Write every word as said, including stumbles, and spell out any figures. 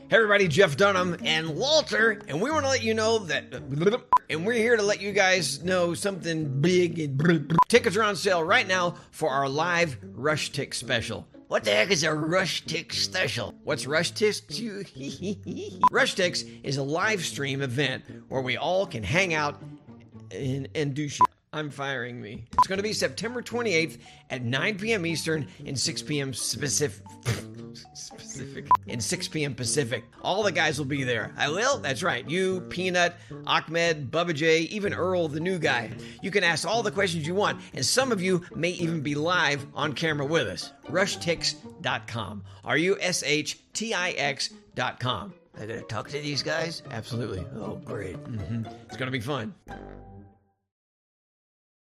Hey everybody, Jeff Dunham and Walter, and we want to let you know that, and we're here to let you guys know something big. And tickets are on sale right now for our live Rush Tick special. What the heck is a Rush Tick special? What's Rush Ticks? Rush Ticks is a live stream event where we all can hang out and, and do shit. I'm firing me. It's going to be September twenty-eighth at nine p.m. Eastern and six p.m. Specific. Specific. And six p.m. Pacific. All the guys will be there. I will? That's right. You, Peanut, Ahmed, Bubba J, even Earl, the new guy. You can ask all the questions you want, and some of you may even be live on camera with us. rush tix dot com. R U S H T I X dot com. I gotta talk to these guys? Absolutely. Oh, great. Mm-hmm. It's gonna be fun.